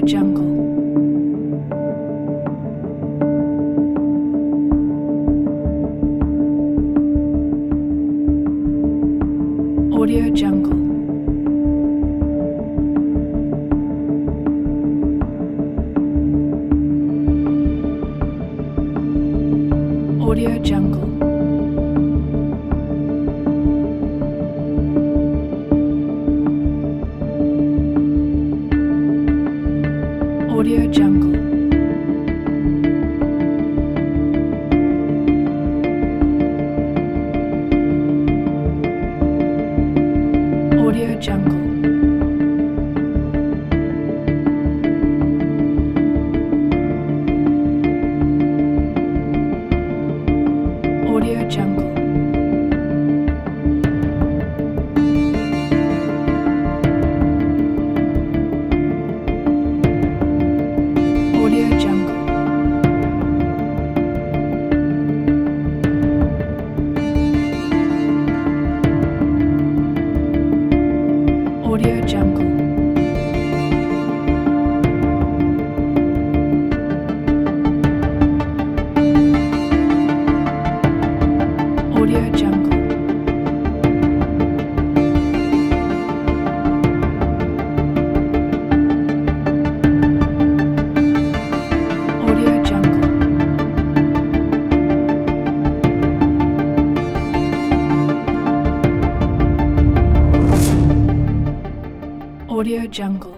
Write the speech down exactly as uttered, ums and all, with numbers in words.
Jungle. Audio Jungle. Audio Jungle. Audio Jungle. Audio Jungle. Audio Jungle. Audio Jungle. Audio Jungle. Audio Jungle. Audio Jungle. Audio Jungle.